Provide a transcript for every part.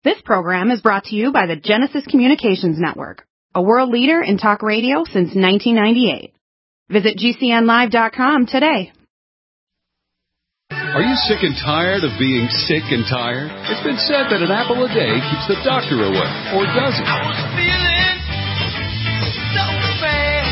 This program is brought to you by the Genesis Communications Network, a world leader in talk radio since 1998. Visit GCNlive.com today. Are you sick and tired of being sick and tired? It's been said that an apple a day keeps the doctor away, or does it? I was feeling so bad.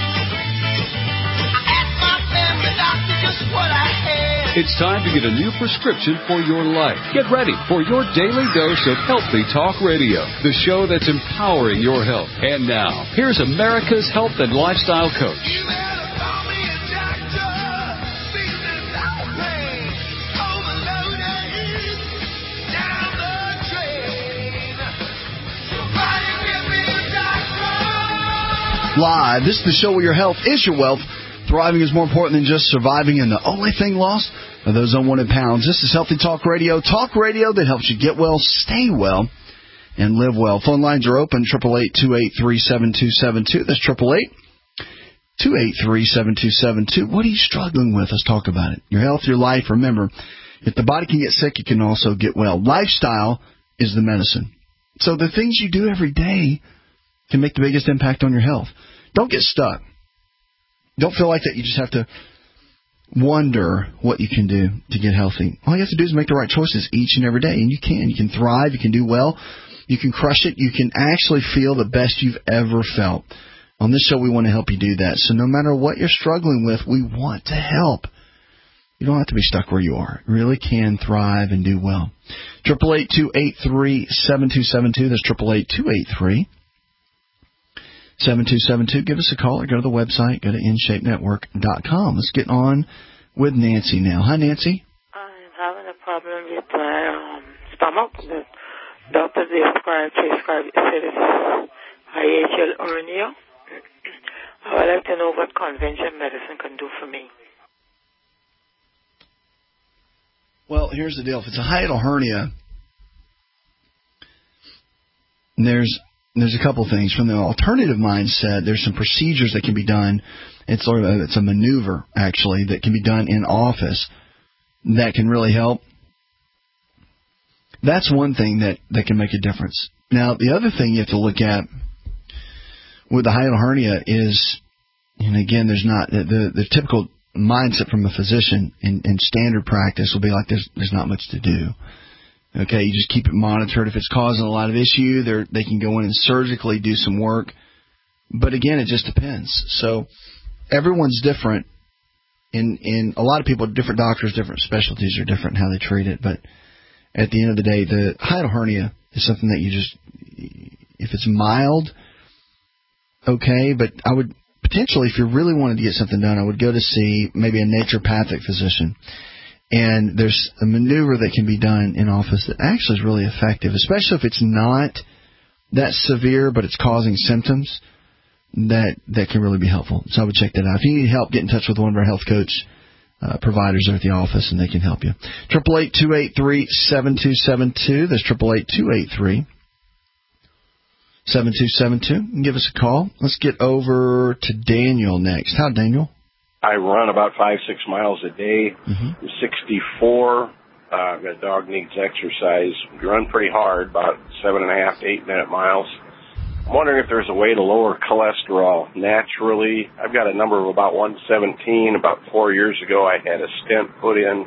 I asked my family doctor just what I had. It's time to get a new prescription for your life. Get ready for your daily dose of Healthy Talk Radio, the show that's empowering your health. And now, here's America's health and lifestyle coach. Live. This is the show where your health is your wealth. Thriving is more important than just surviving, and the only thing lost are those unwanted pounds. This is Healthy Talk Radio that helps you get well, stay well, and live well. Phone lines are open, 888-283-7272. That's 888-283-7272. What are you struggling with? Let's talk about it. Your health, your life. Remember, if the body can get sick, it can also get well. Lifestyle is the medicine. So the things you do every day can make the biggest impact on your health. Don't get stuck. Don't feel like that you just have to wonder what you can do to get healthy. All you have to do is make the right choices each and every day, and you can. You can thrive. You can do well. You can crush it. You can actually feel the best you've ever felt. On this show, we want to help you do that. So no matter what you're struggling with, we want to help. You don't have to be stuck where you are. You really can thrive and do well. 888-283-7272. That's 888-283-7272. Give us a call or go to the website. Go to InShapeNetwork.com. Let's get on with Nancy now. Hi, Nancy. I'm having a problem with my stomach. The doctor prescribed said it's hiatal hernia. I would like to know what conventional medicine can do for me. Well, here's the deal. If it's a hiatal hernia, there's a couple things. From the alternative mindset, there's some procedures that can be done. It's a maneuver, actually, that can be done in office that can really help. That's one thing that can make a difference. Now, the other thing you have to look at with the hiatal hernia is, and again, there's not the typical mindset from a physician in standard practice will be like there's not much to do. Okay, you just keep it monitored. If it's causing a lot of issue, they can go in and surgically do some work. But again, it just depends. So everyone's different. In a lot of people, different doctors, different specialties are different in how they treat it. But at the end of the day, the hiatal hernia is something that you just, if it's mild, okay. But I would potentially, if you really wanted to get something done, I would go to see maybe a naturopathic physician. And there's a maneuver that can be done in office that actually is really effective, especially if it's not that severe, but it's causing symptoms that can really be helpful. So I would check that out. If you need help, get in touch with one of our health coach providers there at the office, and they can help you. 888-283-7272. That's 888-283-7272. Give us a call. Let's get over to Daniel next. Hi, Daniel. I run about 5-6 miles a day. Mm-hmm. I'm 64. I've got a dog needs exercise. We run pretty hard, about 7.5 to 8 minute miles. I'm wondering if there's a way to lower cholesterol naturally. I've got a number of about 117. About 4 years ago, I had a stent put in.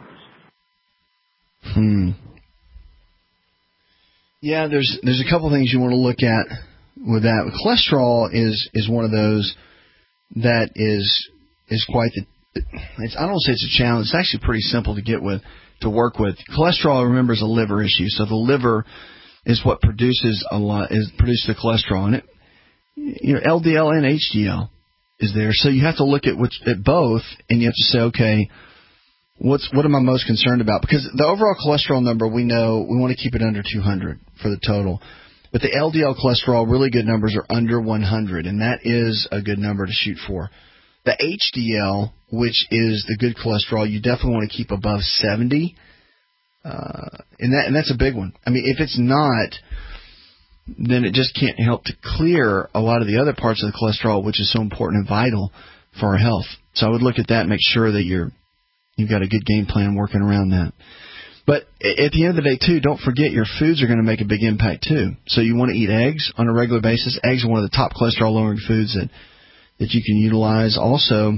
Yeah, there's a couple things you want to look at with that. Cholesterol is one of those that is quite the. I don't say it's a challenge. It's actually pretty simple to work with. Cholesterol, remember, is a liver issue. So the liver is what produces the cholesterol, and LDL and HDL is there. So you have to look at both, and you have to say, okay, what am I most concerned about? Because the overall cholesterol number, we know we want to keep it under 200 for the total. But the LDL cholesterol, really good numbers are under 100, and that is a good number to shoot for. The HDL, which is the good cholesterol, you definitely want to keep above 70, and that's a big one. I mean, if it's not, then it just can't help to clear a lot of the other parts of the cholesterol, which is so important and vital for our health. So I would look at that and make sure that you've got a good game plan working around that. But at the end of the day, too, don't forget your foods are going to make a big impact, too. So you want to eat eggs on a regular basis. Eggs are one of the top cholesterol-lowering foods that you can utilize. Also,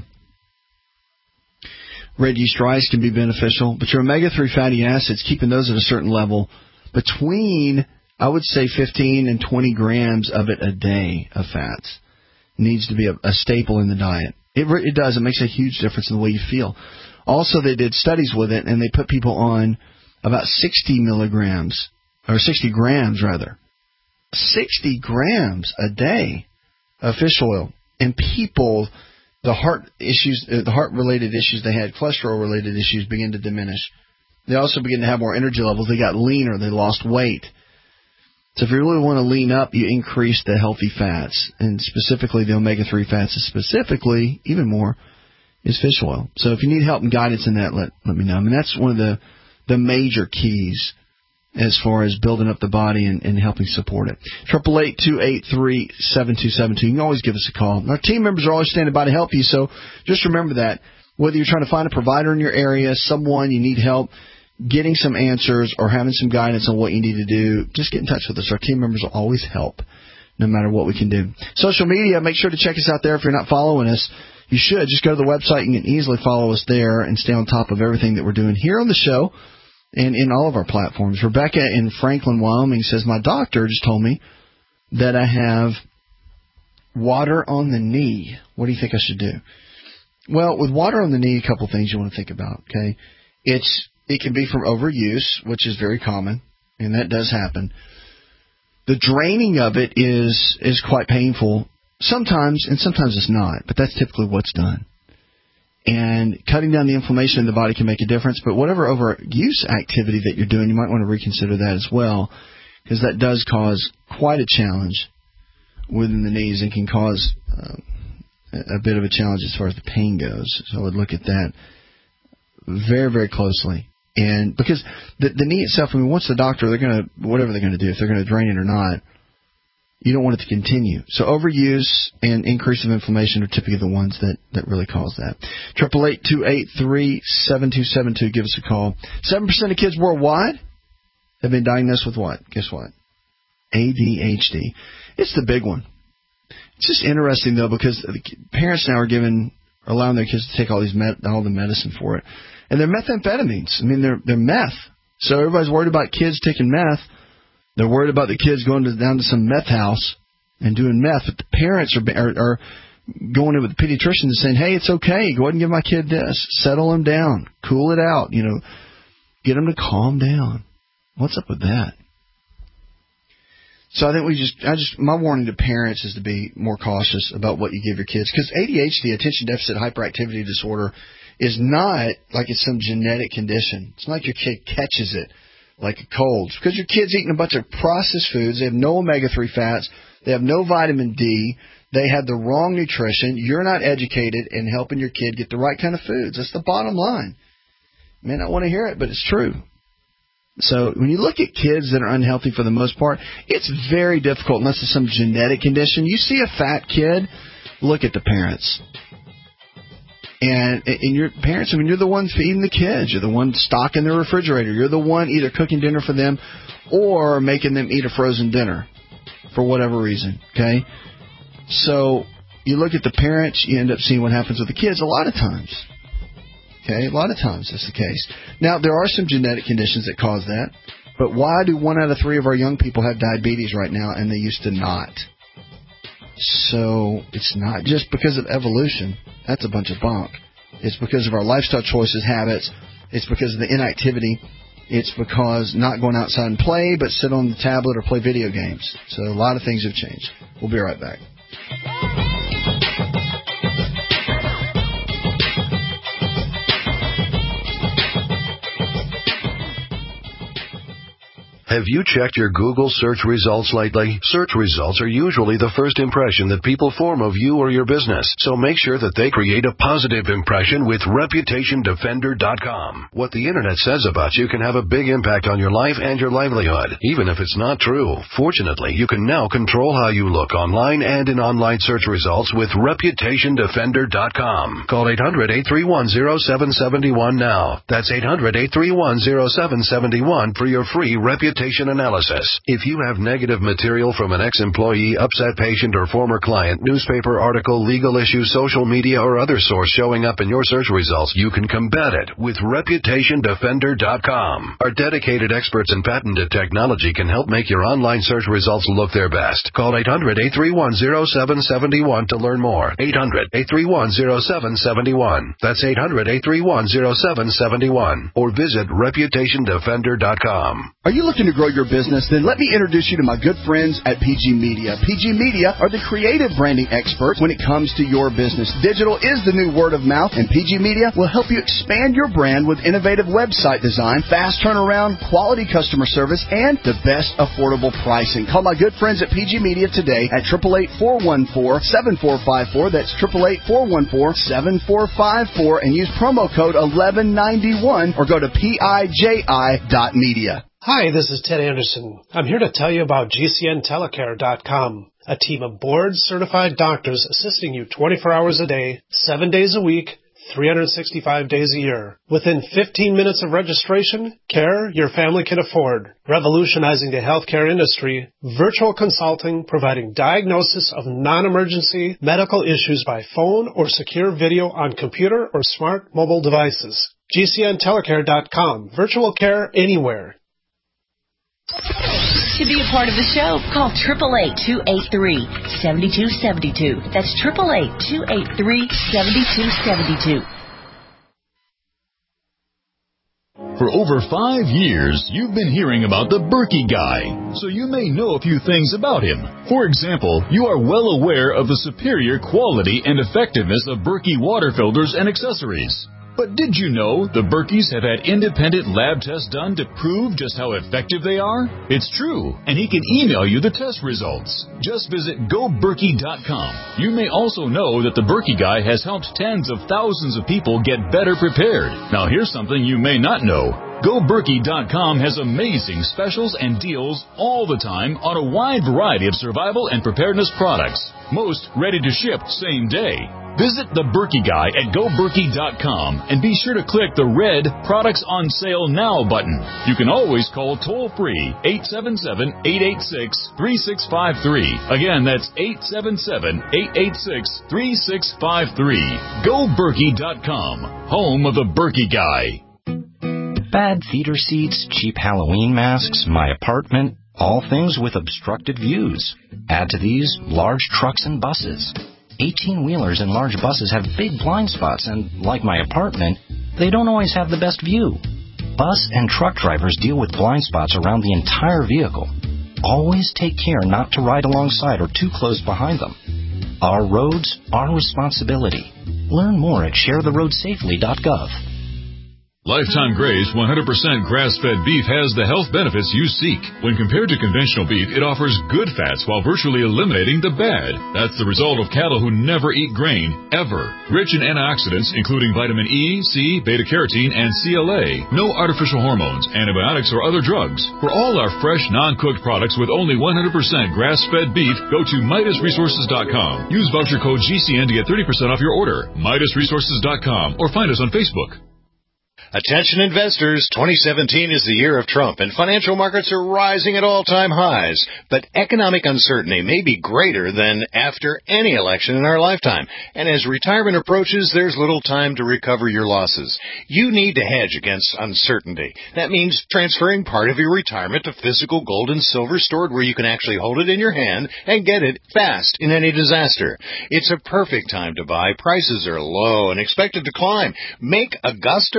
red yeast rice can be beneficial. But your omega-3 fatty acids, keeping those at a certain level, between, I would say, 15 and 20 grams of it a day of fats needs to be a staple in the diet. It does. It makes a huge difference in the way you feel. Also, they did studies with it, and they put people on about 60 milligrams, or 60 grams, rather. 60 grams a day of fish oil. And people, the heart-related issues they had, cholesterol-related issues begin to diminish. They also begin to have more energy levels. They got leaner. They lost weight. So if you really want to lean up, you increase the healthy fats, and specifically the omega-3 fats, specifically, even more, is fish oil. So if you need help and guidance in that, let me know. I mean, that's one of the major keys as far as building up the body and helping support it. 888-283-7272. You can always give us a call. Our team members are always standing by to help you, so just remember that. Whether you're trying to find a provider in your area, someone you need help getting some answers or having some guidance on what you need to do, just get in touch with us. Our team members will always help, no matter what we can do. Social media, make sure to check us out there if you're not following us. You should. Just go to the website. You can easily follow us there and stay on top of everything that we're doing here on the show and in all of our platforms. Rebecca in Franklin, Wyoming says, my doctor just told me that I have water on the knee. What do you think I should do? Well, with water on the knee, a couple things you want to think about, okay? It can be from overuse, which is very common, and that does happen. The draining of it is quite painful sometimes, and sometimes it's not, but that's typically what's done. And cutting down the inflammation in the body can make a difference, but whatever overuse activity that you're doing, you might want to reconsider that as well, because that does cause quite a challenge within the knees and can cause a bit of a challenge as far as the pain goes. So I would look at that very, very closely. And because the knee itself, I mean, once the doctor, whatever they're going to do, if they're going to drain it or not, you don't want it to continue. So overuse and increase of inflammation are typically the ones that really cause that. 888-283-7272. Give us a call. 7% of kids worldwide have been diagnosed with what? Guess what? ADHD. It's the big one. It's just interesting, though, because the parents now are allowing their kids to take all the medicine for it. And they're methamphetamines. I mean, they're meth. So everybody's worried about kids taking meth. They're worried about the kids going down to some meth house and doing meth. But the parents are going in with the pediatrician and saying, hey, it's okay. Go ahead and give my kid this. Settle him down. Cool it out. Get him to calm down. What's up with that? So I think my warning to parents is to be more cautious about what you give your kids. Because ADHD, attention deficit hyperactivity disorder, is not like it's some genetic condition. It's not like your kid catches it like a cold. It's because your kid's eating a bunch of processed foods. They have no omega-3 fats. They have no vitamin D. They have the wrong nutrition. You're not educated in helping your kid get the right kind of foods. That's the bottom line. You may not want to hear it, but it's true. So when you look at kids that are unhealthy for the most part, it's very difficult unless it's some genetic condition. You see a fat kid, look at the parents. And your parents, I mean, you're the one feeding the kids. You're the one stocking the refrigerator. You're the one either cooking dinner for them or making them eat a frozen dinner for whatever reason, okay? So you look at the parents, you end up seeing what happens with the kids a lot of times. Okay, a lot of times that's the case. Now, there are some genetic conditions that cause that, but why do 1 out of 3 of our young people have diabetes right now and they used to not? So it's not just because of evolution. That's a bunch of bunk. It's because of our lifestyle choices, habits. It's because of the inactivity. It's because not going outside and play, but sit on the tablet or play video games. So a lot of things have changed. We'll be right back. Have you checked your Google search results lately? Search results are usually the first impression that people form of you or your business, so make sure that they create a positive impression with ReputationDefender.com. What the internet says about you can have a big impact on your life and your livelihood, even if it's not true. Fortunately, you can now control how you look online and in online search results with ReputationDefender.com. Call 800-831-0771 now. That's 800-831-0771 for your free reputation analysis. If you have negative material from an ex-employee, upset patient, or former client, newspaper article, legal issue, social media, or other source showing up in your search results, you can combat it with ReputationDefender.com. Our dedicated experts in patented technology can help make your online search results look their best. Call 800-831-0771 to learn more. 800-831-0771. That's 800-831-0771. Or visit ReputationDefender.com. Are you looking to grow your business? Then let me introduce you to my good friends at PG Media. PG Media are the creative branding experts when it comes to your business. Digital is the new word of mouth, and PG Media will help you expand your brand with innovative website design, fast turnaround, quality customer service, and the best affordable pricing. Call my good friends at PG Media today at 888-414-7454. That's 888-414-7454, and use promo code 1191 or go to PIJI.media. Hi, this is Ted Anderson. I'm here to tell you about GCNtelecare.com, a team of board-certified doctors assisting you 24 hours a day, 7 days a week, 365 days a year. Within 15 minutes of registration, care your family can afford. Revolutionizing the healthcare industry, virtual consulting providing diagnosis of non-emergency medical issues by phone or secure video on computer or smart mobile devices. GCNtelecare.com. Virtual care anywhere. To be a part of the show, call 888-283-7272. That's 888-283-7272. For over 5 years, you've been hearing about the Berkey Guy, so you may know a few things about him. For example, you are well aware of the superior quality and effectiveness of Berkey water filters and accessories. But did you know the Berkeys have had independent lab tests done to prove just how effective they are? It's true, and he can email you the test results. Just visit GoBerkey.com. You may also know that the Berkey Guy has helped tens of thousands of people get better prepared. Now here's something you may not know. GoBerkey.com has amazing specials and deals all the time on a wide variety of survival and preparedness products, most ready to ship same day. Visit the Berkey Guy at GoBerkey.com and be sure to click the red Products on Sale Now button. You can always call toll-free 877-886-3653. Again, that's 877-886-3653. GoBerkey.com, home of the Berkey Guy. Bad theater seats, cheap Halloween masks, my apartment, all things with obstructed views. Add to these large trucks and buses. 18-wheelers and large buses have big blind spots, and like my apartment, they don't always have the best view. Bus and truck drivers deal with blind spots around the entire vehicle. Always take care not to ride alongside or too close behind them. Our roads, our responsibility. Learn more at sharetheroadsafely.gov. Lifetime Graze 100% grass-fed beef has the health benefits you seek. When compared to conventional beef, it offers good fats while virtually eliminating the bad. That's the result of cattle who never eat grain, ever. Rich in antioxidants, including vitamin E, C, beta-carotene, and CLA. No artificial hormones, antibiotics, or other drugs. For all our fresh, non-cooked products with only 100% grass-fed beef, go to MidasResources.com. Use voucher code GCN to get 30% off your order. MidasResources.com or find us on Facebook. Attention investors, 2017 is the year of Trump, and financial markets are rising at all-time highs. But economic uncertainty may be greater than after any election in our lifetime. And as retirement approaches, there's little time to recover your losses. You need to hedge against uncertainty. That means transferring part of your retirement to physical gold and silver stored where you can actually hold it in your hand and get it fast in any disaster. It's a perfect time to buy. Prices are low and expected to climb. Make Augusta Precious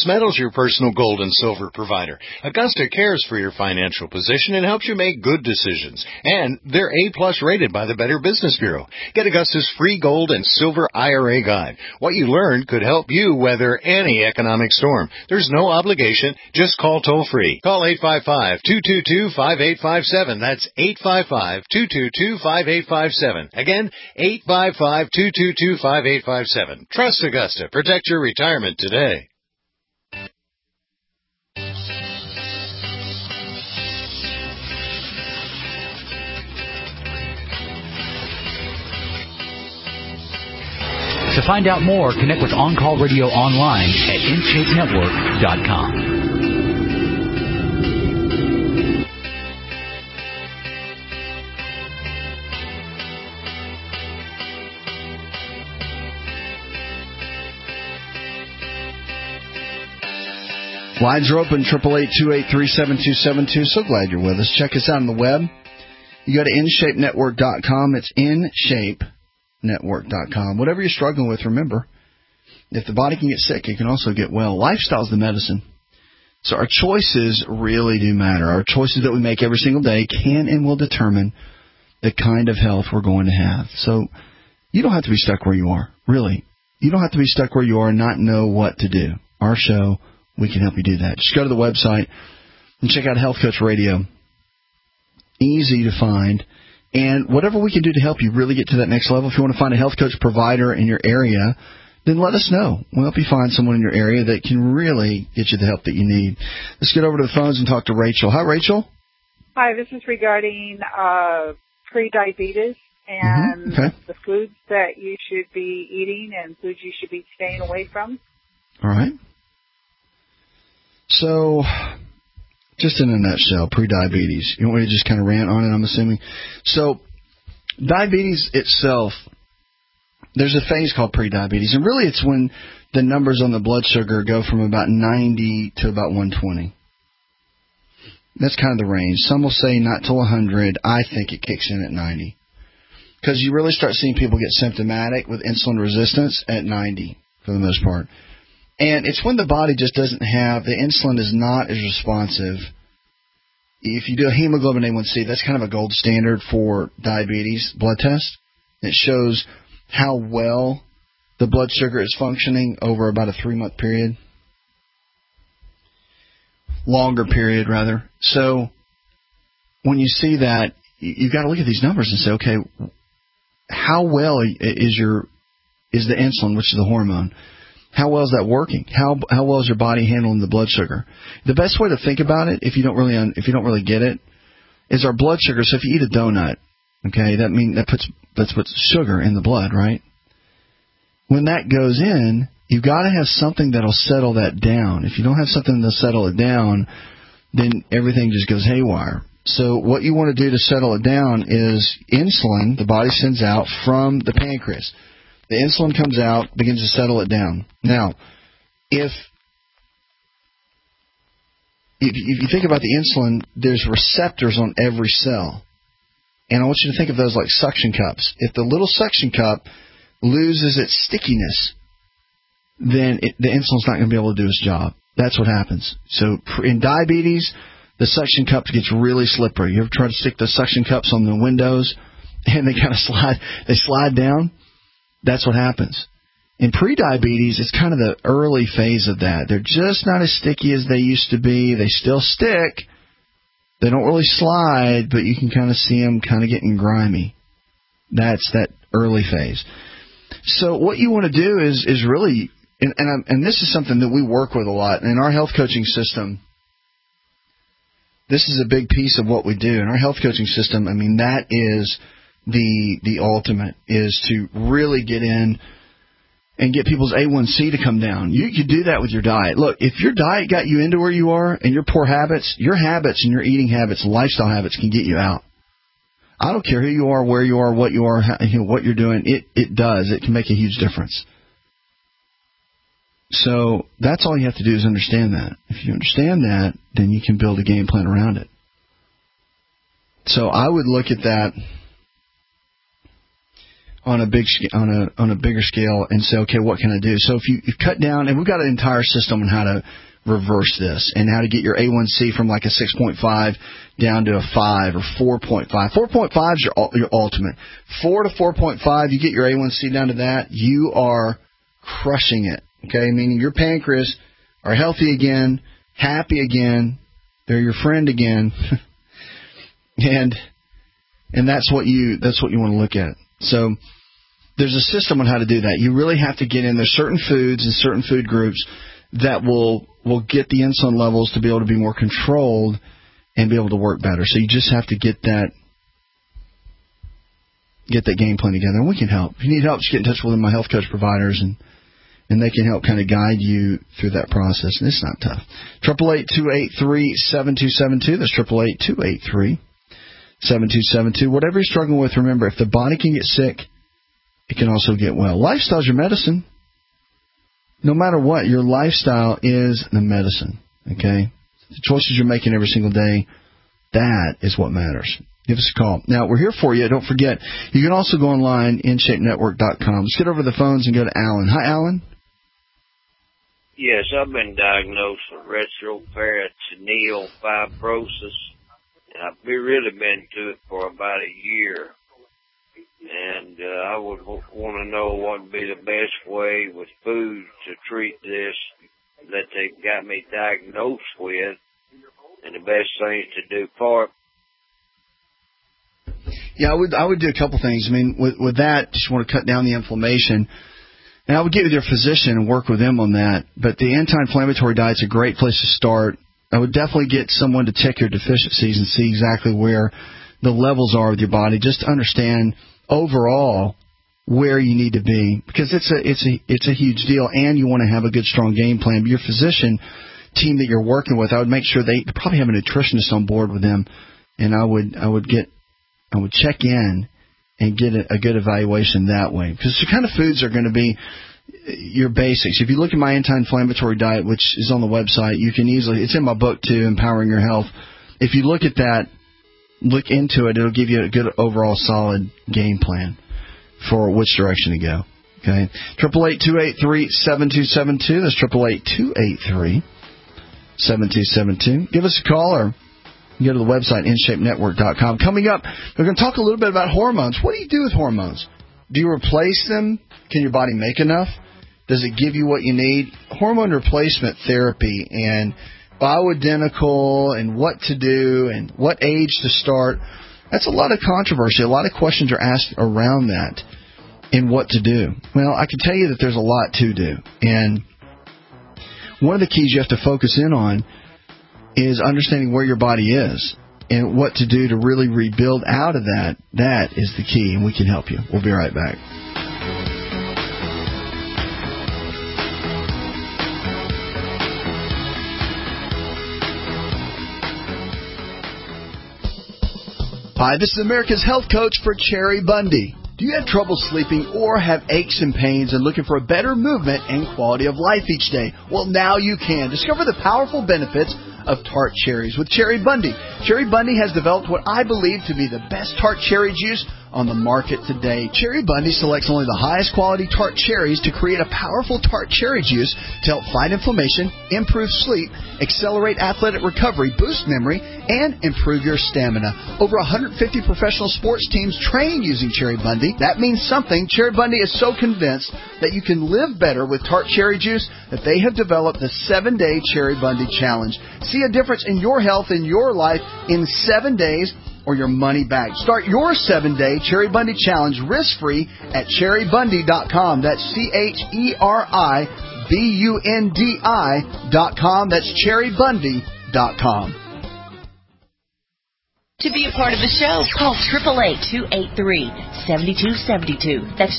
Precious Metals, your personal gold and silver provider. Augusta cares for your financial position and helps you make good decisions. And they're A-plus rated by the Better Business Bureau. Get Augusta's free gold and silver IRA guide. What you learned could help you weather any economic storm. There's no obligation. Just call toll-free. Call 855-222-5857. That's 855-222-5857. Again, 855-222-5857. Trust Augusta. Protect your retirement today. To find out more, connect with On Call Radio online at InShapeNetwork.com. Lines are open, 888-283-7272. So glad you're with us. Check us out on the web. You go to InShapeNetwork.com. It's InShapeNetwork.com. Whatever you're struggling with, remember, if the body can get sick, it can also get well. Lifestyle's the medicine. So our choices really do matter. Our choices that we make every single day can and will determine the kind of health we're going to have. So you don't have to be stuck where you are, really. You don't have to be stuck where you are and not know what to do. Our show, we can help you do that. Just go to the website and check out Health Coach Radio. Easy to find. And whatever we can do to help you really get to that next level, if you want to find a health coach provider in your area, then let us know. We'll help you find someone in your area that can really get you the help that you need. Let's get over to the phones and talk to Rachel. Hi, Rachel. Hi, this is regarding pre-diabetes and the foods that you should be eating and foods you should be staying away from. All right. So, just in a nutshell, pre-diabetes. You want me to just kind of rant on it, I'm assuming? So, diabetes itself, there's a phase called pre-diabetes, and really it's when the numbers on the blood sugar go from about 90 to about 120. That's kind of the range. Some will say not till 100. I think it kicks in at 90. Because you really start seeing people get symptomatic with insulin resistance at 90, for the most part. And it's when the body just doesn't have, the insulin is not as responsive. If you do a hemoglobin A1C, that's kind of a gold standard for diabetes blood test. It shows how well the blood sugar is functioning over about a 3-month period. Longer period, rather. So when you see that, you've got to look at these numbers and say, okay, how well is the insulin, which is the hormone, how well is that working? How well is your body handling the blood sugar? The best way to think about it, if you don't really get it, is our blood sugar. So if you eat a donut, okay, that puts sugar in the blood, right? When that goes in, you've got to have something that'll settle that down. If you don't have something to settle it down, then everything just goes haywire. So what you want to do to settle it down is insulin the body sends out from the pancreas. The insulin comes out, begins to settle it down. Now, if you think about the insulin, there's receptors on every cell. And I want you to think of those like suction cups. If the little suction cup loses its stickiness, then the insulin's not going to be able to do its job. That's what happens. So in diabetes, the suction cup gets really slippery. You ever try to stick the suction cups on the windows and they kind of slide down? That's what happens. In pre-diabetes, it's kind of the early phase of that. They're just not as sticky as they used to be. They still stick. They don't really slide, but you can kind of see them kind of getting grimy. That's that early phase. So what you want to do is really, and this is something that we work with a lot. In our health coaching system, this is a big piece of what we do. In our health coaching system, I mean, that is the ultimate, is to really get in and get people's A1C to come down. You can do that with your diet. Look, if your diet got you into where you are and your poor habits, your habits and your eating habits, lifestyle habits can get you out. I don't care who you are, where you are, what you are, what you're doing. It does. It can make a huge difference. So that's all you have to do is understand that. If you understand that, then you can build a game plan around it. So I would look at that. on a bigger scale and say, okay, what can I do? So if you cut down, and we've got an entire system on how to reverse this and how to get your A1C from like a 6.5 down to a 5 or 4.5. 4.5 is your ultimate. 4 to 4.5, you get your A1C down to that, you are crushing it. Okay, meaning your pancreas are healthy again, happy again, they're your friend again, and that's what you want to look at. So there's a system on how to do that. You really have to get in. There's certain foods and certain food groups that will get the insulin levels to be able to be more controlled and be able to work better. So you just have to get that game plan together, and we can help. If you need help, just get in touch with my health coach providers, and they can help kind of guide you through that process. And it's not tough. 888-283-7272. That's 888-283-7272. Whatever you're struggling with, remember, if the body can get sick, it can also get well. Lifestyle's your medicine. No matter what, your lifestyle is the medicine. Okay? The choices you're making every single day, that is what matters. Give us a call. Now, we're here for you. Don't forget, you can also go online, InShapeNetwork.com. Let's get over the phones and go to Alan. Hi, Alan. Yes, I've been diagnosed with retroperitoneal fibrosis. I've really been to it for about a year. And I would want to know what would be the best way with food to treat this that they've got me diagnosed with, and the best things to do for it. Yeah, I would do a couple things. I mean, with that, just want to cut down the inflammation. And I would get with your physician and work with them on that. But the anti-inflammatory diet's a great place to start. I would definitely get someone to check your deficiencies and see exactly where the levels are with your body, just to understand overall where you need to be, because it's a huge deal, and you want to have a good, strong game plan. But your physician team that you're working with, I would make sure they probably have a nutritionist on board with them, and I would check in and get a good evaluation that way, because the kind of foods are going to be your basics. If you look at my anti-inflammatory diet, which is on the website, you can easily, it's in my book too, Empowering Your Health. If you look at that, look into it, it'll give you a good overall solid game plan for which direction to go. Okay, 888-283-7272. That's 888-283-7272. Give us a call or go to the website, InShapeNetwork.com. Coming up, we're going to talk a little bit about hormones. What do you do with hormones? Do you replace them? Can your body make enough? Does it give you what you need? Hormone replacement therapy and bioidentical and what to do and what age to start. That's a lot of controversy. A lot of questions are asked around that and what to do. Well, I can tell you that there's a lot to do. And one of the keys you have to focus in on is understanding where your body is and what to do to really rebuild out of that. That is the key, and we can help you. We'll be right back. Hi, this is America's Health Coach for Cherry Bundy. Do you have trouble sleeping or have aches and pains and looking for a better movement and quality of life each day? Well, now you can. Discover the powerful benefits of tart cherries with Cherry Bundy. Cherry Bundy has developed what I believe to be the best tart cherry juice on the market today. Cherry Bundy selects only the highest quality tart cherries to create a powerful tart cherry juice to help fight inflammation, improve sleep, accelerate athletic recovery, boost memory, and improve your stamina. Over 150 professional sports teams train using Cherry Bundy. That means something. Cherry Bundy is so convinced that you can live better with tart cherry juice that they have developed the 7-Day Cherry Bundy Challenge. See a difference in your health and your life in 7 days or your money back. Start your 7-Day Cherry Bundy Challenge risk-free at cherrybundy.com. That's CHERIBUNDI.com. That's cherrybundy.com. To be a part of the show, call 888-283-7272. That's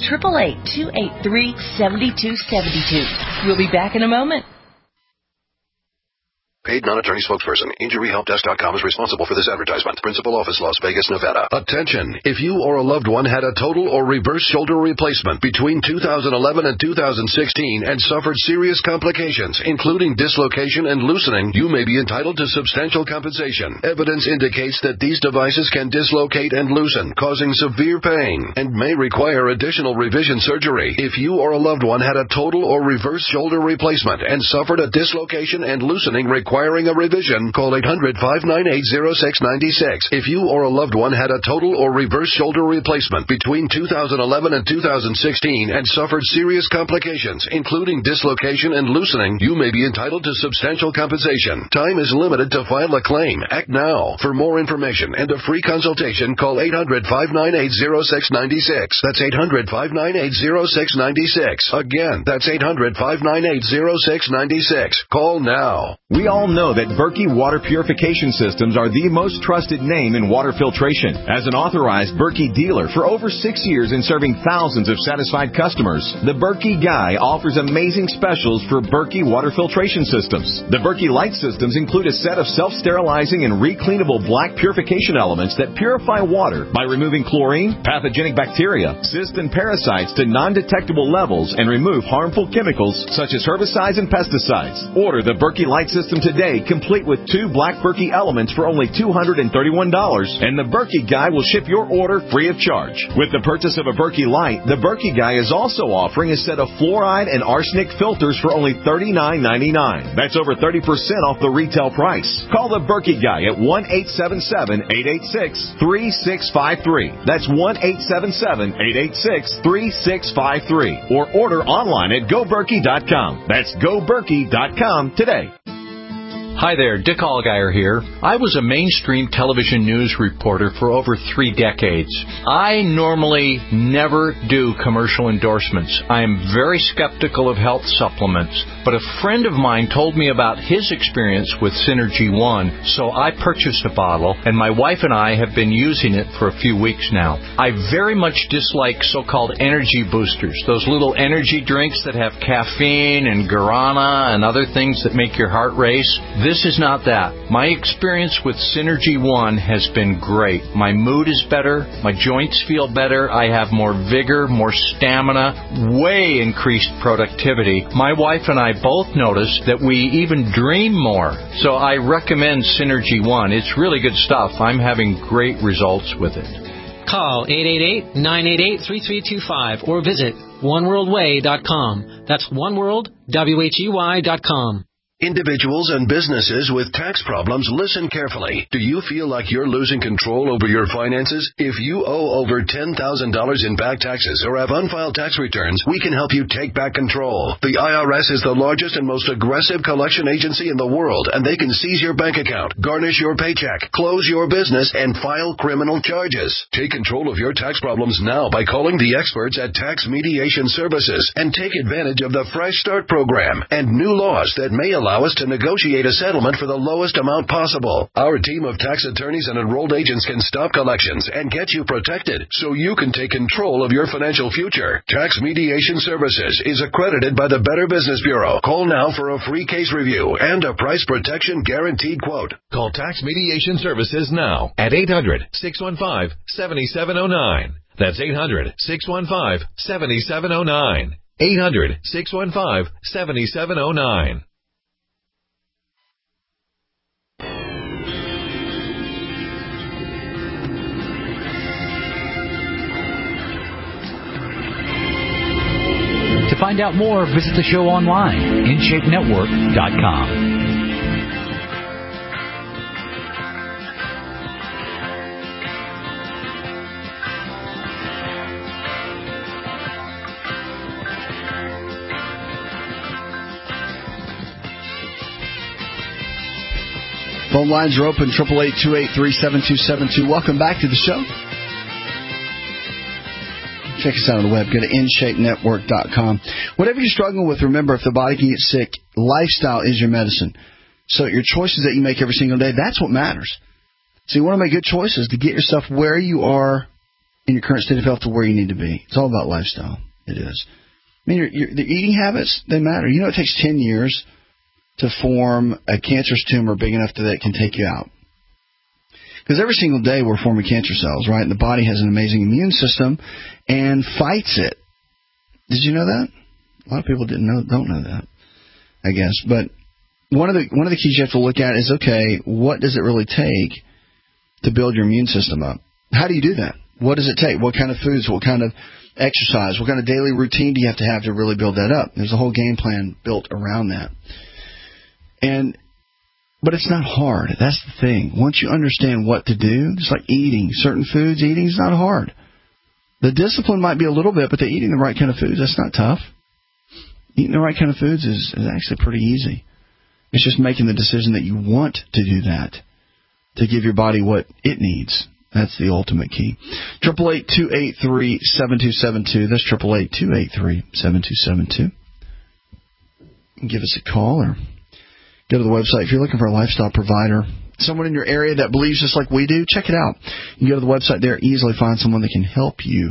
888-283-7272. We'll be back in a moment. Paid non-attorney spokesperson. InjuryHelpDesk.com is responsible for this advertisement. Principal office, Las Vegas, Nevada. Attention! If you or a loved one had a total or reverse shoulder replacement between 2011 and 2016 and suffered serious complications, including dislocation and loosening, you may be entitled to substantial compensation. Evidence indicates that these devices can dislocate and loosen, causing severe pain, and may require additional revision surgery. If you or a loved one had a total or reverse shoulder replacement and suffered a dislocation and loosening requiring a revision, call 800-598-0696. If you or a loved one had a total or reverse shoulder replacement between 2011 and 2016 and suffered serious complications, including dislocation and loosening, you may be entitled to substantial compensation. Time is limited to file a claim. Act now. For more information and a free consultation, call 800-598-0696. That's 800-598-0696. Again, that's 800-598-0696. Call now. We all know that Berkey Water Purification Systems are the most trusted name in water filtration. As an authorized Berkey dealer for over 6 years and serving thousands of satisfied customers, the Berkey Guy offers amazing specials for Berkey Water Filtration Systems. The Berkey Light Systems include a set of self-sterilizing and recleanable black purification elements that purify water by removing chlorine, pathogenic bacteria, cysts, and parasites to non-detectable levels and remove harmful chemicals such as herbicides and pesticides. Order the Berkey Light System today, complete with 2 black Berkey elements for only $231, and the Berkey Guy will ship your order free of charge. With the purchase of a Berkey Light, the Berkey Guy is also offering a set of fluoride and arsenic filters for only $39.99. That's over 30% off the retail price. Call the Berkey Guy at 1-877-886-3653. That's 1-877-886-3653. Or order online at GoBerkey.com. That's GoBerkey.com today. Hi there, Dick Allgaier here. I was a mainstream television news reporter for over 3 decades. I normally never do commercial endorsements. I am very skeptical of health supplements, but a friend of mine told me about his experience with Synergy One, so I purchased a bottle, and my wife and I have been using it for a few weeks now. I very much dislike so-called energy boosters, those little energy drinks that have caffeine and guarana and other things that make your heart race. This is not that. My experience with Synergy One has been great. My mood is better. My joints feel better. I have more vigor, more stamina, way increased productivity. My wife and I both noticed that we even dream more. So I recommend Synergy One. It's really good stuff. I'm having great results with it. Call 888-988-3325 or visit oneworldway.com. That's oneworldwhey.com. Individuals and businesses with tax problems, listen carefully. Do you feel like you're losing control over your finances? If you owe over $10,000 in back taxes or have unfiled tax returns, we can help you take back control. The IRS is the largest and most aggressive collection agency in the world, and they can seize your bank account, garnish your paycheck, close your business, and file criminal charges. Take control of your tax problems now by calling the experts at Tax Mediation Services and take advantage of the Fresh Start program and new laws that may allow us to negotiate a settlement for the lowest amount possible. Our team of tax attorneys and enrolled agents can stop collections and get you protected so you can take control of your financial future. Tax Mediation Services is accredited by the Better Business Bureau. Call now for a free case review and a price protection guaranteed quote. Call Tax Mediation Services now at 800-615-7709. That's 800-615-7709. 800-615-7709. To find out more, visit the show online, InShapeNetwork.com. Phone lines are open, 888-283-7272. Welcome back to the show. Check us out on the web. Go to InShapeNetwork.com. Whatever you're struggling with, remember, if the body can get sick, lifestyle is your medicine. So your choices that you make every single day, that's what matters. So you want to make good choices to get yourself where you are in your current state of health to where you need to be. It's all about lifestyle. It is. I mean, the eating habits, they matter. You know, it takes 10 years to form a cancerous tumor big enough that it can take you out. Because every single day we're forming cancer cells, right? And the body has an amazing immune system and fights it. Did you know that? A lot of people don't know that, I guess. But one of the keys you have to look at is, okay, what does it really take to build your immune system up? How do you do that? What does it take? What kind of foods? What kind of exercise? What kind of daily routine do you have to really build that up? There's a whole game plan built around that. But it's not hard. That's the thing. Once you understand what to do, just like eating certain foods, eating is not hard. The discipline might be a little bit, but the eating the right kind of foods, that's not tough. Eating the right kind of foods is actually pretty easy. It's just making the decision that you want to do that, to give your body what it needs. That's the ultimate key. 888-283-7272. That's 888-283-7272. Give us a call or go to the website. If you're looking for a lifestyle provider, someone in your area that believes just like we do, check it out. You can go to the website there, easily find someone that can help you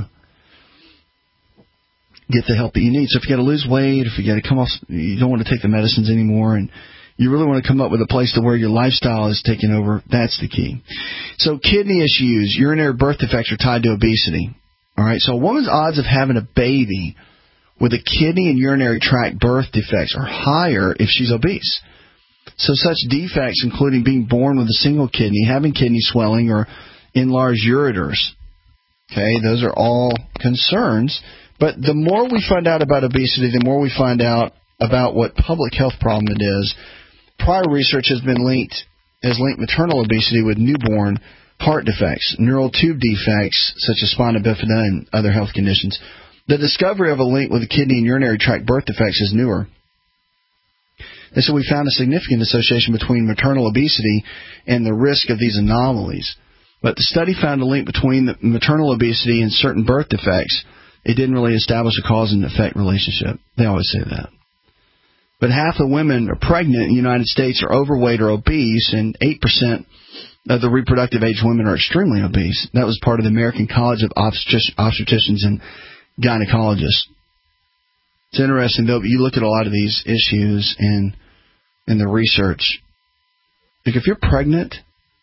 get the help that you need. So if you got to lose weight, if you got to come off, you don't want to take the medicines anymore, and you really want to come up with a place to where your lifestyle is taking over, that's the key. So kidney issues, urinary birth defects are tied to obesity. All right, so a woman's odds of having a baby with a kidney and urinary tract birth defects are higher if she's obese. So such defects, including being born with a single kidney, having kidney swelling, or enlarged ureters, okay, those are all concerns. But the more we find out about obesity, the more we find out about what public health problem it is. Prior research has linked maternal obesity with newborn heart defects, neural tube defects such as spina bifida and other health conditions. The discovery of a link with the kidney and urinary tract birth defects is newer. And so we found a significant association between maternal obesity and the risk of these anomalies. But the study found a link between the maternal obesity and certain birth defects. It didn't really establish a cause and effect relationship. They always say that. But half the women are pregnant in the United States are overweight or obese, and 8% of the reproductive age women are extremely obese. That was part of the American College of Obstetricians and Gynecologists. It's interesting, though, but you look at a lot of these issues in the research. Like if you're pregnant,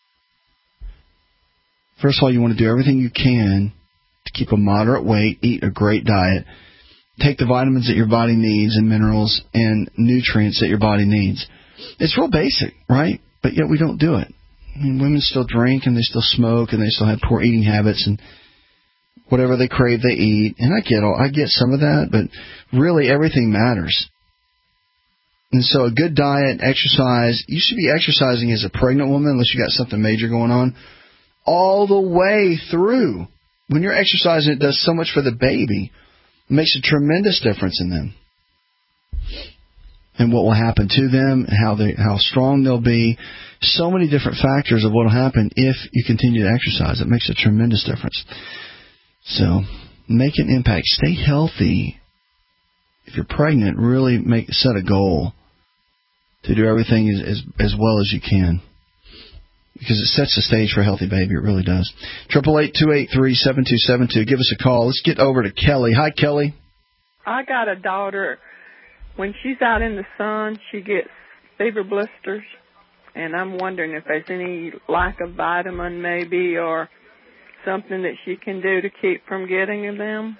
first of all, you want to do everything you can to keep a moderate weight, eat a great diet, take the vitamins that your body needs and minerals and nutrients that your body needs. It's real basic, right? But yet we don't do it. I mean, women still drink and they still smoke and they still have poor eating habits, and whatever they crave, they eat. And I get some of that, but really everything matters. And so a good diet, exercise, you should be exercising as a pregnant woman unless you got something major going on, all the way through. When you're exercising, it does so much for the baby. It makes a tremendous difference in them. And what will happen to them, how strong they'll be. So many different factors of what will happen if you continue to exercise. It makes a tremendous difference. So make an impact. Stay healthy. If you're pregnant, really set a goal to do everything as well as you can, because it sets the stage for a healthy baby. It really does. 888-283-7272. Give us a call. Let's get over to Kelly. Hi, Kelly. I got a daughter. When she's out in the sun, she gets fever blisters, and I'm wondering if there's any lack of vitamin maybe or something that she can do to keep from getting them.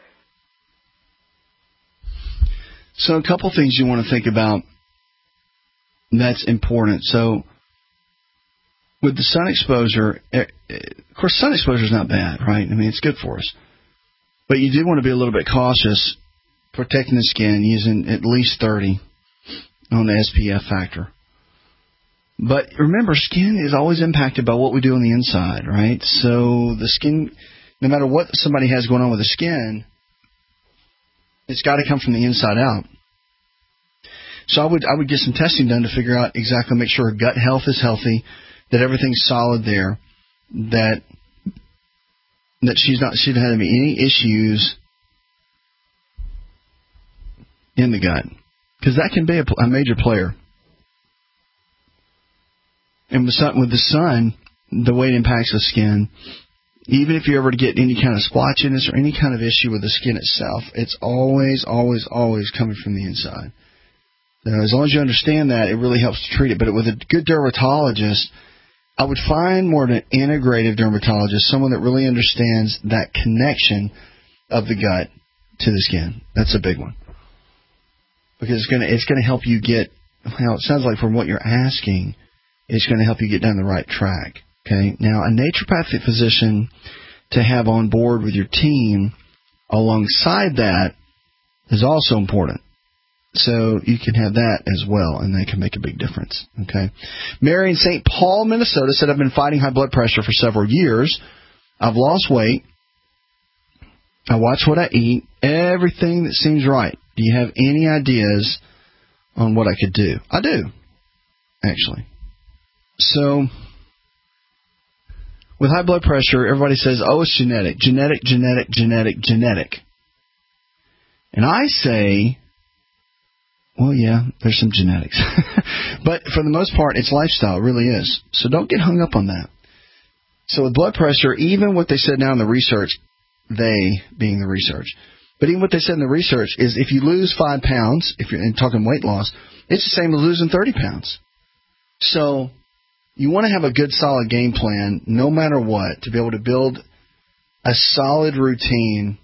So a couple things you want to think about that's important. So with the sun exposure, of course, sun exposure is not bad, right? I mean, it's good for us. But you do want to be a little bit cautious protecting the skin using at least 30 on the SPF factor. But remember, skin is always impacted by what we do on the inside, right? So the skin, no matter what somebody has going on with the skin, it's got to come from the inside out. So I would get some testing done to figure out exactly, make sure her gut health is healthy, that everything's solid there, that she doesn't have any issues in the gut, because that can be a major player. And with the sun, the way it impacts the skin, even if you ever get any kind of splotchiness or any kind of issue with the skin itself, it's always, always, always coming from the inside. As long as you understand that, it really helps to treat it. But with a good dermatologist, I would find more of an integrative dermatologist, someone that really understands that connection of the gut to the skin. That's a big one. Because it's going to help you get, well, it sounds like from what you're asking, it's going to help you get down the right track. Okay. Now, a naturopathic physician to have on board with your team alongside that is also important. So you can have that as well, and that can make a big difference. Okay. Mary in St. Paul, Minnesota said, I've been fighting high blood pressure for several years. I've lost weight. I watch what I eat. Everything that seems right. Do you have any ideas on what I could do? I do, actually. So, with high blood pressure, everybody says, oh, it's genetic. Genetic. And I say, well, yeah, there's some genetics. But for the most part, it's lifestyle. It really is. So don't get hung up on that. So with blood pressure, even what they said now in the research, they being the research, but even what they said in the research is if you lose 5 pounds, if you're talking weight loss, it's the same as losing 30 pounds. So you want to have a good, solid game plan, no matter what, to be able to build a solid routine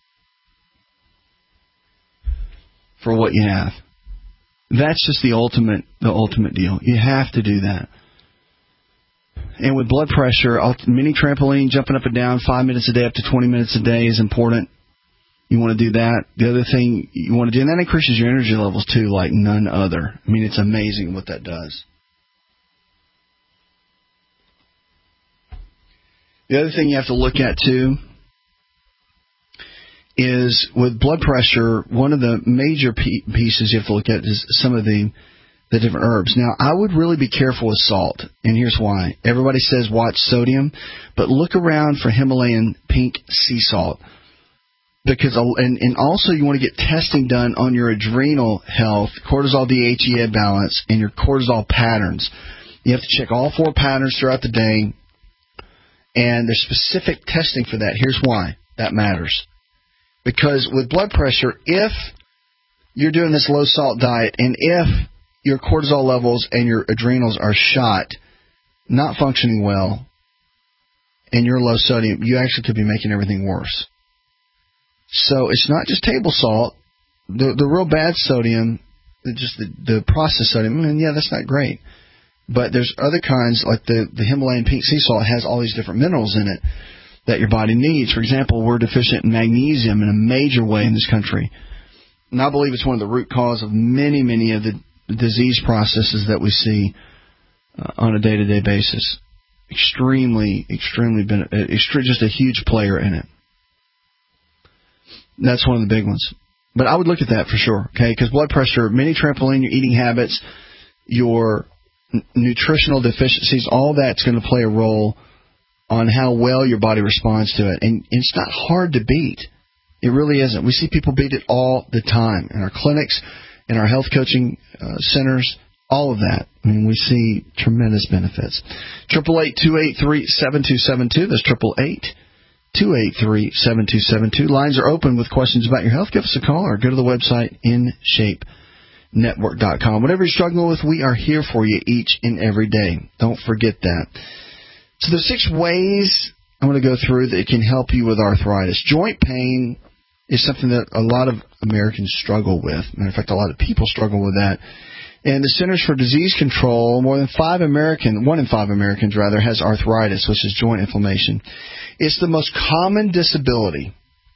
for what you have. That's just the ultimate deal. You have to do that. And with blood pressure, mini trampoline, jumping up and down 5 minutes a day up to 20 minutes a day is important. You want to do that. The other thing you want to do, and that increases your energy levels too, like none other. I mean, it's amazing what that does. The other thing you have to look at too is with blood pressure, one of the major pieces you have to look at is some of the different herbs. Now, I would really be careful with salt, and here's why. Everybody says watch sodium, but look around for Himalayan pink sea salt. Because and also you want to get testing done on your adrenal health, cortisol DHEA balance, and your cortisol patterns. You have to check all 4 patterns throughout the day, and there's specific testing for that. Here's why that matters. Because with blood pressure, if you're doing this low-salt diet and if your cortisol levels and your adrenals are shot, not functioning well, and you're low sodium, you actually could be making everything worse. So it's not just table salt. The real bad sodium, just the processed sodium, and yeah, that's not great. But there's other kinds, like the Himalayan pink sea salt has all these different minerals in it that your body needs. For example, we're deficient in magnesium in a major way in this country. And I believe it's one of the root cause of many, many of the disease processes that we see on a day-to-day basis. Extremely, just a huge player in it. That's one of the big ones. But I would look at that for sure, okay? Because blood pressure, mini trampoline, your eating habits, your nutritional deficiencies, all that's going to play a role on how well your body responds to it. And it's not hard to beat. It really isn't. We see people beat it all the time in our clinics, in our health coaching centers, all of that. I mean, we see tremendous benefits. 888-283-7272. That's 888-283-7272. Lines are open with questions about your health. Give us a call or go to the website, InShapeNetwork.com. Whatever you're struggling with, we are here for you each and every day. Don't forget that. So there's 6 ways I'm going to go through that can help you with arthritis. Joint pain is something that a lot of Americans struggle with. Matter of fact, a lot of people struggle with that. And the Centers for Disease Control, one in 5 Americans has arthritis, which is joint inflammation. It's the most common disability.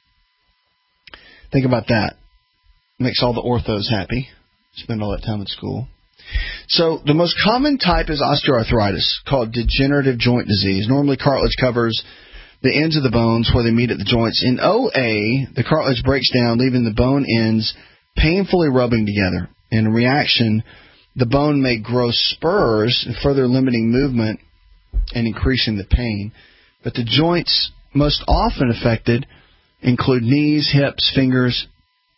Think about that. Makes all the orthos happy. Spend all that time in school. So the most common type is osteoarthritis, called degenerative joint disease. Normally cartilage covers the ends of the bones where they meet at the joints. In OA, the cartilage breaks down, leaving the bone ends painfully rubbing together. In reaction, the bone may grow spurs, further limiting movement and increasing the pain. But the joints most often affected include knees, hips, fingers,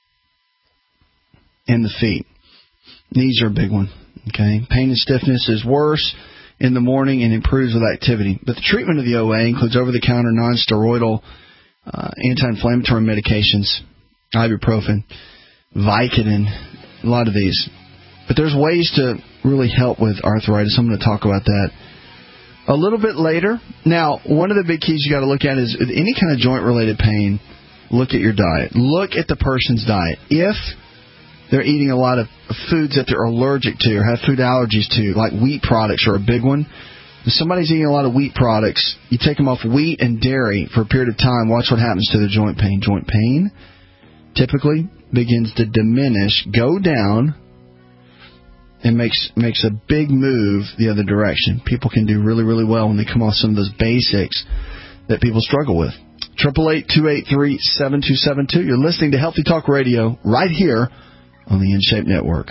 and the feet. Knees are a big one. Okay, pain and stiffness is worse in the morning and improves with activity. But the treatment of the OA includes over-the-counter non-steroidal anti-inflammatory medications, ibuprofen, Vicodin, a lot of these. But there's ways to really help with arthritis. I'm going to talk about that a little bit later. Now, one of the big keys you got to look at is any kind of joint-related pain, look at your diet. Look at the person's diet. If they're eating a lot of foods that they're allergic to or have food allergies to, like wheat products are a big one. If somebody's eating a lot of wheat products, you take them off wheat and dairy for a period of time, watch what happens to the joint pain. Joint pain typically begins to diminish, go down, and makes a big move the other direction. People can do really, really well when they come off some of those basics that people struggle with. 888-283-7272. You're listening to Healthy Talk Radio right here on the InShape Network.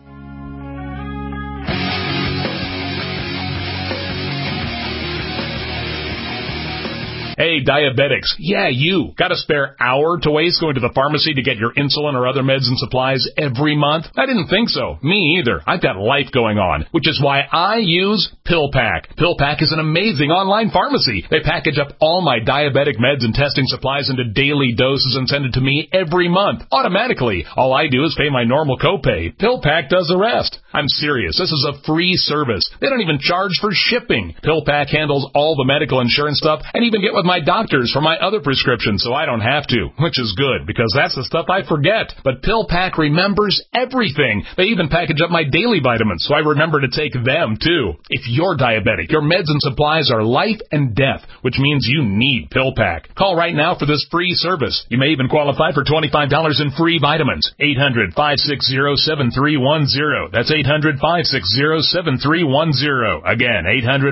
Hey, diabetics. Yeah, you. Got a spare hour to waste going to the pharmacy to get your insulin or other meds and supplies every month? I didn't think so. Me either. I've got life going on, which is why I use PillPack. PillPack is an amazing online pharmacy. They package up all my diabetic meds and testing supplies into daily doses and send it to me every month, automatically. All I do is pay my normal copay. PillPack does the rest. I'm serious. This is a free service. They don't even charge for shipping. PillPack handles all the medical insurance stuff and even get with my doctors for my other prescriptions so I don't have to, which is good because that's the stuff I forget. But PillPack remembers everything. They even package up my daily vitamins so I remember to take them too. If you're diabetic, your meds and supplies are life and death, which means you need PillPack. Call right now for this free service. You may even qualify for $25 in free vitamins. 800-560-7310. That's 800-560-7310. Again,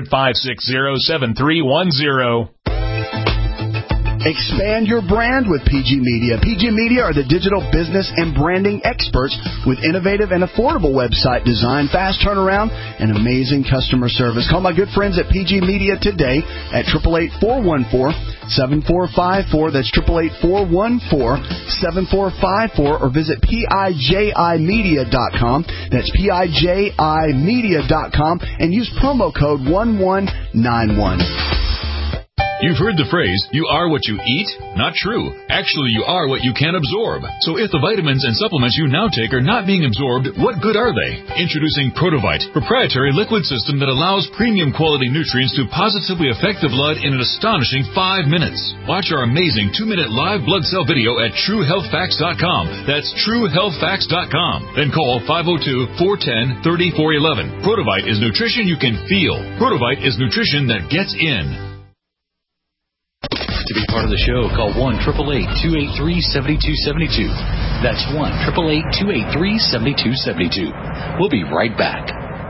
800-560-7310. Expand your brand with PG Media. PG Media are the digital business and branding experts with innovative and affordable website design, fast turnaround, and amazing customer service. Call my good friends at PG Media today at 888-414-7454. That's 888-414-7454, or visit PIJImedia.com. That's PIJImedia.com and use promo code 1191. You've heard the phrase, you are what you eat? Not true. Actually, you are what you can absorb. So if the vitamins and supplements you now take are not being absorbed, what good are they? Introducing Protovite, proprietary liquid system that allows premium quality nutrients to positively affect the blood in an astonishing 5 minutes. Watch our amazing 2-minute live blood cell video at TrueHealthFacts.com. That's TrueHealthFacts.com. Then call 502-410-3411. Protovite is nutrition you can feel. Protovite is nutrition that gets in. To be part of the show, call 1-888-283-7272. That's 1-888-283-7272. We'll be right back.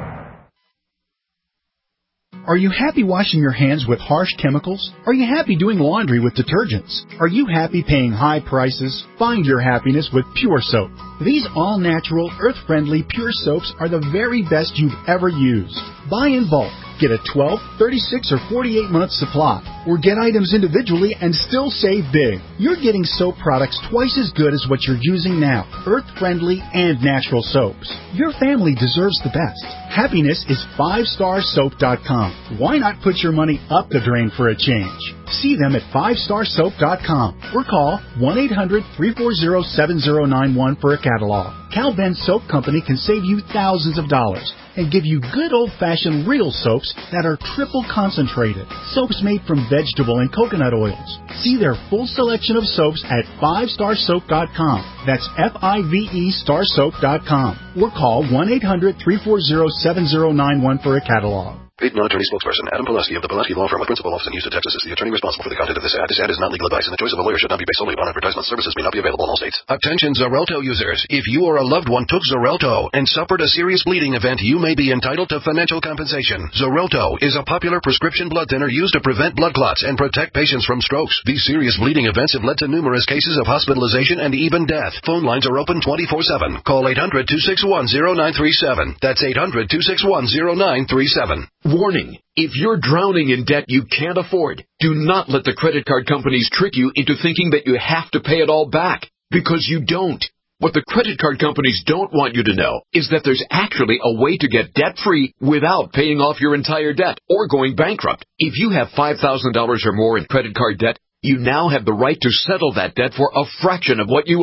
Are you happy washing your hands with harsh chemicals? Are you happy doing laundry with detergents? Are you happy paying high prices? Find your happiness with Pure Soap. These all-natural, earth-friendly Pure Soaps are the very best you've ever used. Buy in bulk. Get a 12, 36, or 48-month supply, or get items individually and still save big. You're getting soap products twice as good as what you're using now, earth-friendly and natural soaps. Your family deserves the best. Happiness is 5starsoap.com. Why not put your money up the drain for a change? See them at 5starsoap.com or call 1-800-340-7091 for a catalog. Cal Ben Soap Company can save you thousands of dollars and give you good old-fashioned real soaps that are triple concentrated. Soaps made from vegetable and coconut oils. See their full selection of soaps at 5starsoap.com. That's F-I-V-E starsoap.com. Or call 1-800-340-7091 for a catalog. Paid non-attorney spokesperson Adam Pulaski of the Pulaski Law Firm with principal office in Houston, Texas is the attorney responsible for the content of this ad. This ad is not legal advice, and the choice of a lawyer should not be based solely upon advertisement. Services may not be available in all states. Attention Xarelto users. If you or a loved one took Xarelto and suffered a serious bleeding event, you may be entitled to financial compensation. Xarelto is a popular prescription blood thinner used to prevent blood clots and protect patients from strokes. These serious bleeding events have led to numerous cases of hospitalization and even death. Phone lines are open 24/7. Call 800-261-0937. That's 800-261-0937. Warning. If you're drowning in debt you can't afford, do not let the credit card companies trick you into thinking that you have to pay it all back, because you don't. What the credit card companies don't want you to know is that there's actually a way to get debt-free without paying off your entire debt or going bankrupt. If you have $5,000 or more in credit card debt, you now have the right to settle that debt for a fraction of what you owe.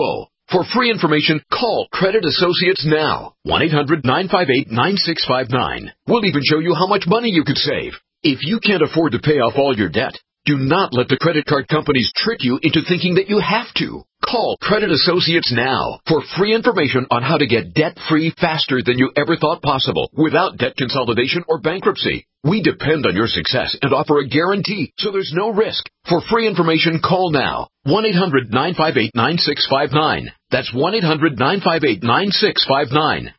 For free information, call Credit Associates now. 1-800-958-9659. We'll even show you how much money you could save. If you can't afford to pay off all your debt, do not let the credit card companies trick you into thinking that you have to. Call Credit Associates now for free information on how to get debt-free faster than you ever thought possible without debt consolidation or bankruptcy. We depend on your success and offer a guarantee, so there's no risk. For free information, call now. 1-800-958-9659. That's 1-800-958-9659.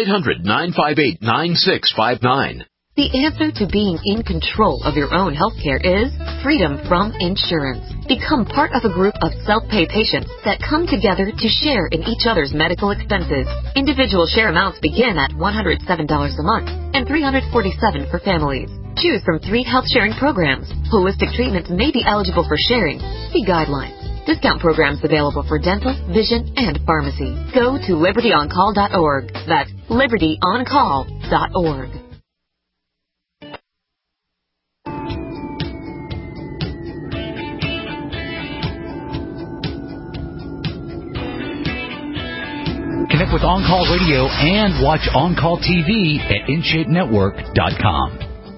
1-800-958-9659. The answer to being in control of your own healthcare is freedom from insurance. Become part of a group of self-pay patients that come together to share in each other's medical expenses. Individual share amounts begin at $107 a month and $347 for families. Choose from 3 health-sharing programs. Holistic treatments may be eligible for sharing. See guidelines. Discount programs available for dental, vision, and pharmacy. Go to libertyoncall.org. That's libertyoncall.org. Connect with On Call Radio and watch On Call TV at InShapeNetwork.com.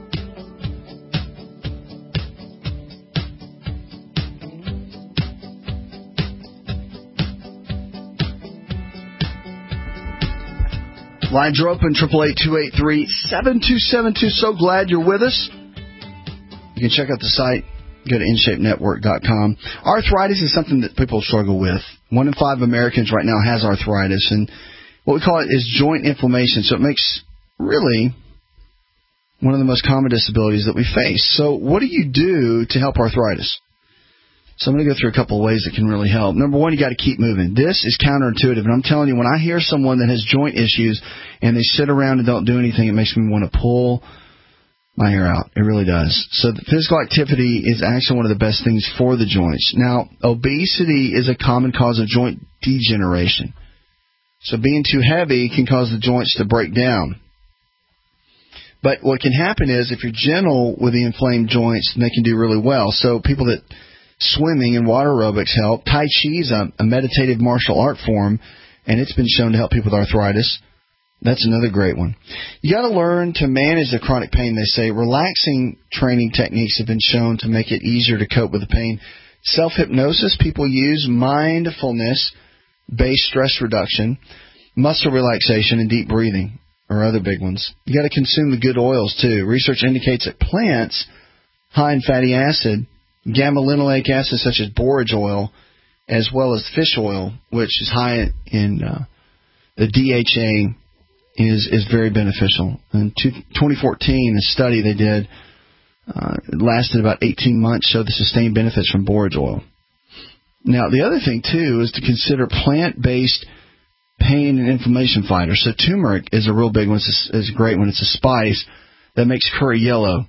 Lines are open, 888-283-7272. So glad you're with us. You can check out the site. Go to InShapeNetwork.com. Arthritis is something that people struggle with. 1 in 5 Americans right now has arthritis, and what we call it is joint inflammation. So it makes really one of the most common disabilities that we face. So what do you do to help arthritis? So I'm going to go through a couple of ways that can really help. Number one, you got to keep moving. This is counterintuitive, and I'm telling you, when I hear someone that has joint issues and they sit around and don't do anything, it makes me want to pull my hair out. It really does. So the physical activity is actually one of the best things for the joints. Now, obesity is a common cause of joint degeneration. So being too heavy can cause the joints to break down. But what can happen is if you're gentle with the inflamed joints, then they can do really well. So people that swimming and water aerobics help. Tai Chi is a meditative martial art form, and it's been shown to help people with arthritis. That's another great one. You got to learn to manage the chronic pain. They say relaxing training techniques have been shown to make it easier to cope with the pain. Self-hypnosis, people use mindfulness-based stress reduction, muscle relaxation, and deep breathing are other big ones. You got to consume the good oils, too. Research indicates that plants high in fatty acid, gamma-linoleic acid such as borage oil, as well as fish oil, which is high in the DHA, is very beneficial. In 2014, a study they did lasted about 18 months, showed the sustained benefits from borage oil. Now, the other thing, too, is to consider plant-based pain and inflammation fighters. So turmeric is a real big one. It's a great one. It's a spice that makes curry yellow.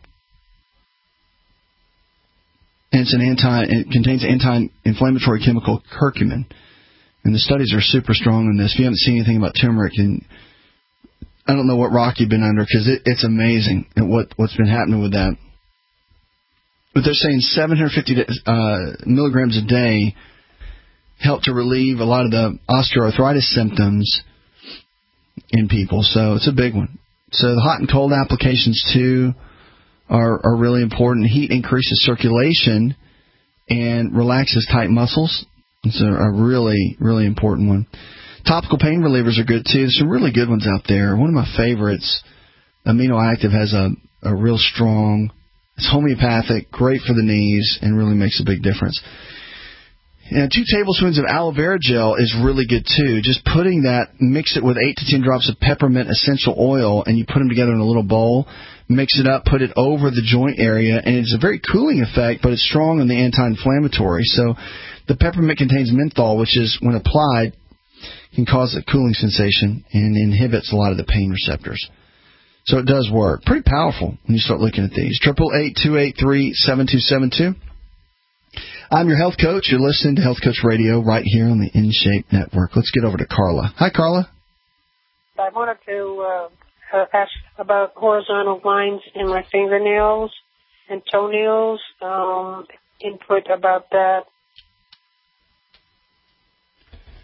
And it contains an anti-inflammatory chemical curcumin. And the studies are super strong on this. If you haven't seen anything about turmeric, and I don't know what rock you've been under, because it's amazing at what's been happening with that. But they're saying 750 milligrams a day help to relieve a lot of the osteoarthritis symptoms in people. So it's a big one. So the hot and cold applications, too, are really important. Heat increases circulation and relaxes tight muscles. It's a really, really important one. Topical pain relievers are good, too. There's some really good ones out there. One of my favorites, Amino Active, has a real strong, it's homeopathic, great for the knees, and really makes a big difference. And 2 tablespoons of aloe vera gel is really good, too. Just putting that, mix it with 8 to 10 drops of peppermint essential oil, and you put them together in a little bowl, mix it up, put it over the joint area, and it's a very cooling effect, but it's strong in the anti-inflammatory. So the peppermint contains menthol, which is, when applied, can cause a cooling sensation and inhibits a lot of the pain receptors. So it does work. Pretty powerful when you start looking at these. 888-283-7272. I'm your health coach. You're listening to Health Coach Radio right here on the InShape Network. Let's get over to Carla. Hi, Carla. I wanted to ask about horizontal lines in my fingernails and toenails, input about that.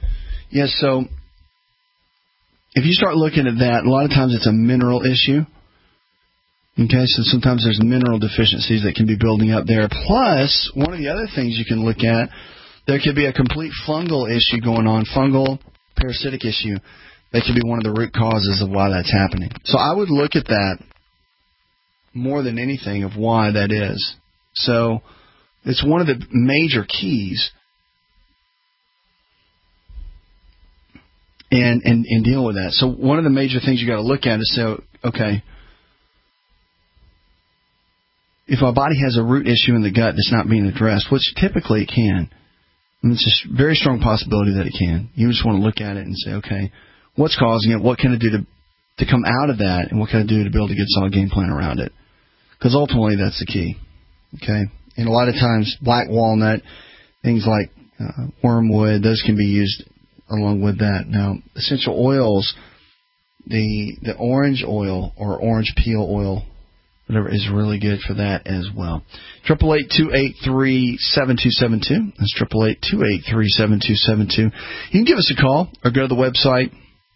Yeah, so if you start looking at that, a lot of times it's a mineral issue. Okay, so sometimes there's mineral deficiencies that can be building up there. Plus, one of the other things you can look at, there could be a complete fungal issue going on, fungal parasitic issue. That could be one of the root causes of why that's happening. So I would look at that more than anything of why that is. So it's one of the major keys and deal with that. So one of the major things you got to look at is say, okay, if our body has a root issue in the gut that's not being addressed, which typically it can, and it's a very strong possibility that it can. You just want to look at it and say, okay, what's causing it? What can I do to come out of that? And what can I do to build a good solid game plan around it? Because ultimately that's the key. Okay? And a lot of times black walnut, things like wormwood, those can be used along with that. Now, essential oils, the orange oil or orange peel oil, whatever, is really good for that as well. 888-283-7272. That's 888-283-7272. You can give us a call or go to the website,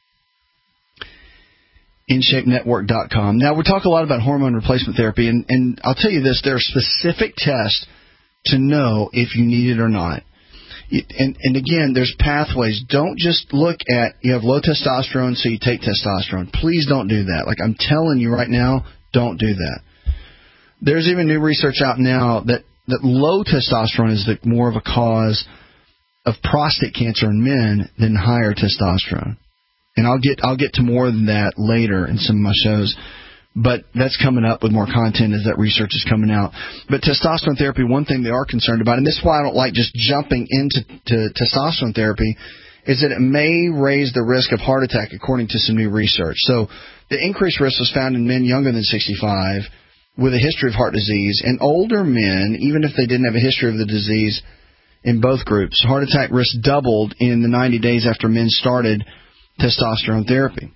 InShapeNetwork.com. Now, we talk a lot about hormone replacement therapy, and I'll tell you this, there are specific tests to know if you need it or not. And again, there's pathways. Don't just look at, you have low testosterone, so you take testosterone. Please don't do that. Like I'm telling you right now, don't do that. There's even new research out now that low testosterone is more of a cause of prostate cancer in men than higher testosterone. And I'll get to more than that later in some of my shows. But that's coming up with more content as that research is coming out. But testosterone therapy, one thing they are concerned about, and this is why I don't like just jumping into testosterone therapy, is that it may raise the risk of heart attack according to some new research. So the increased risk was found in men younger than 65 with a history of heart disease. And older men, even if they didn't have a history of the disease in both groups, heart attack risk doubled in the 90 days after men started testosterone therapy.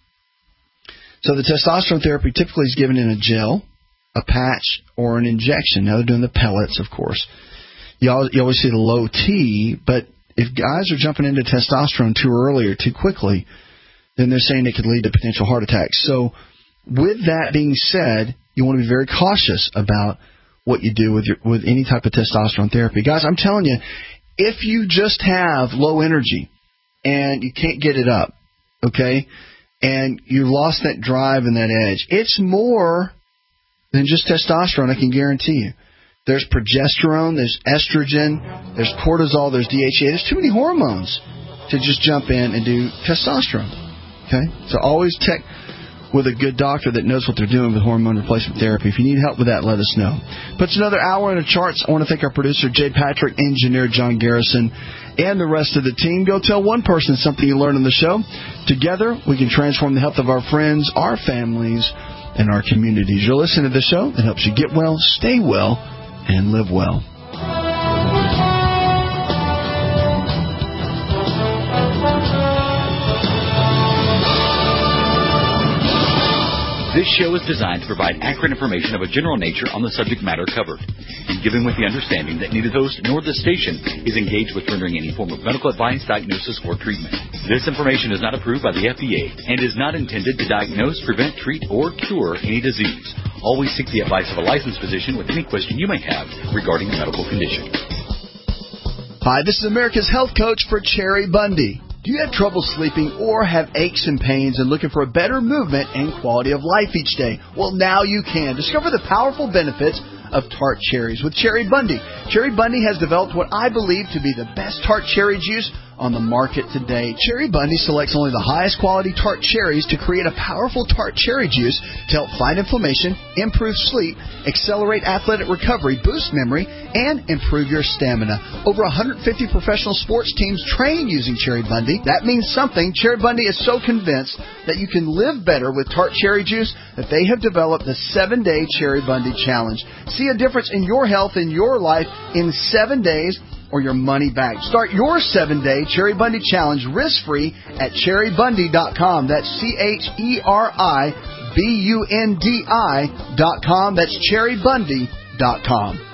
So the testosterone therapy typically is given in a gel, a patch, or an injection. Now they're doing the pellets, of course. You always see the low T, but if guys are jumping into testosterone too early or too quickly, then they're saying it could lead to potential heart attacks. So with that being said, you want to be very cautious about what you do with any type of testosterone therapy. Guys, I'm telling you, if you just have low energy and you can't get it up, okay, and you lost that drive and that edge, it's more than just testosterone, I can guarantee you. There's progesterone, there's estrogen, there's cortisol, there's DHEA. There's too many hormones to just jump in and do testosterone. Okay? So always check with a good doctor that knows what they're doing with hormone replacement therapy. If you need help with that, let us know. Puts another hour in the charts. I want to thank our producer, Jay Patrick, engineer John Garrison, and the rest of the team. Go tell one person something you learned on the show. Together, we can transform the health of our friends, our families, and our communities. You're listening to the show that helps you get well, stay well, and live well. This show is designed to provide accurate information of a general nature on the subject matter covered, and given with the understanding that neither the host nor the station is engaged with rendering any form of medical advice, diagnosis, or treatment. This information is not approved by the FDA and is not intended to diagnose, prevent, treat, or cure any disease. Always seek the advice of a licensed physician with any question you may have regarding a medical condition. Hi, this is America's Health Coach for Cherry Bundy. Do you have trouble sleeping or have aches and pains and looking for a better movement and quality of life each day? Well, now you can. Discover the powerful benefits of tart cherries with Cherry Bundy. Cherry Bundy has developed what I believe to be the best tart cherry juice on the market today. Cherry Bundy selects only the highest quality tart cherries to create a powerful tart cherry juice to help fight inflammation, improve sleep, accelerate athletic recovery, boost memory, and improve your stamina. Over 150 professional sports teams train using Cherry Bundy. That means something. Cherry Bundy is so convinced that you can live better with tart cherry juice that they have developed the 7-Day Cherry Bundy Challenge. See a difference in your health and your life in 7 days, or your money back. Start your 7-Day Cherry Bundy Challenge risk-free at cherrybundy.com. That's CherryBundi.com. That's cherrybundy.com.